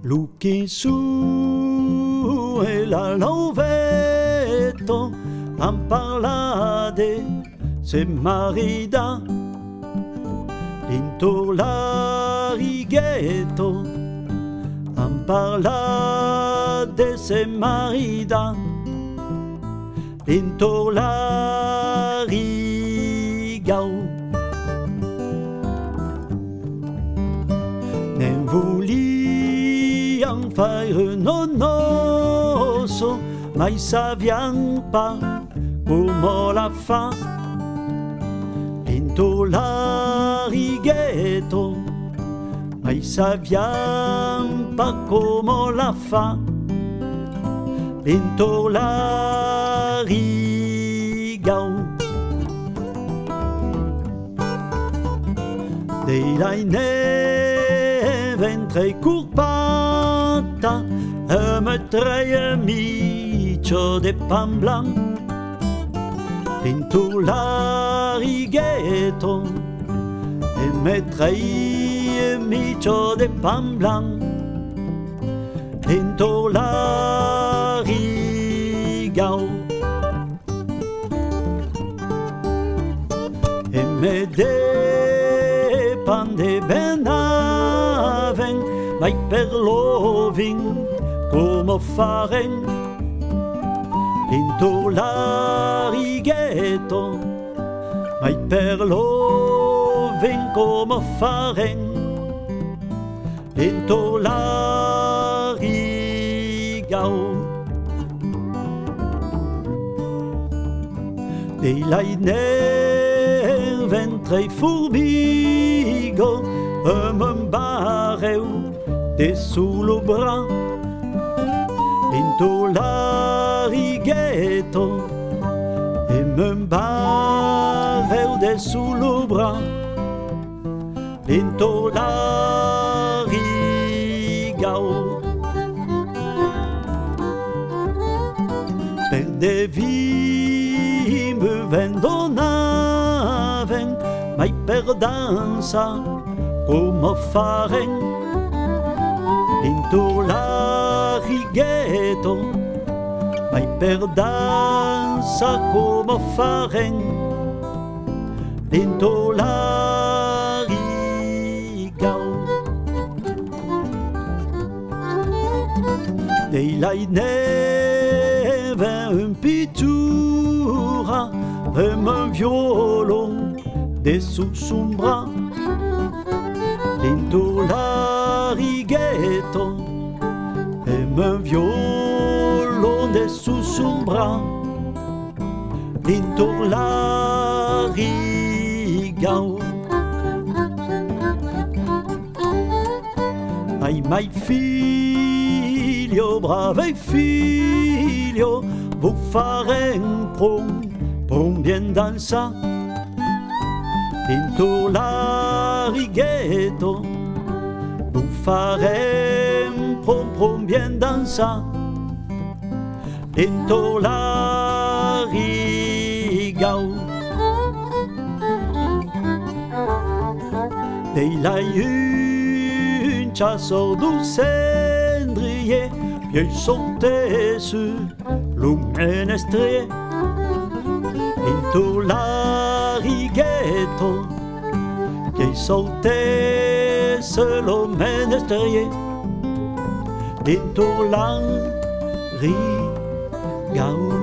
Luchi su e la lovetto han parlade se marida into la righetto han parlade se marida into la rigau ne voulian faire non osso mai savian pas come la fa into la righetto mai savian pas come la fa into la rigau dei laine ventre curpata e me treie micio de pan blanc into la righetto e me treie micio de pan blanc into la rigau e me de pan de benaven mai per loving come faren into la righetto mai per loving come faren into la rigau dei lainer ventre furbigo e me bareu de sous le bras into la righetto e me bareu de sous le bras into la rigau per de vi me vendonaven mai per danza come faren into la righetto mai per danza come faren into la rigau dei laineve un pittura e un violon de sous son bras into la righetto e un violon de sous son bras into la rigau ai mai figlio brave figlio vous farem prom bien dansa into la righetto vous farem prom bien dansa into la rigau dei la un chasseur du cendrier pieux sauté sur l'umenestrier into la righetto che sauté sur l'umenestrier into la rigau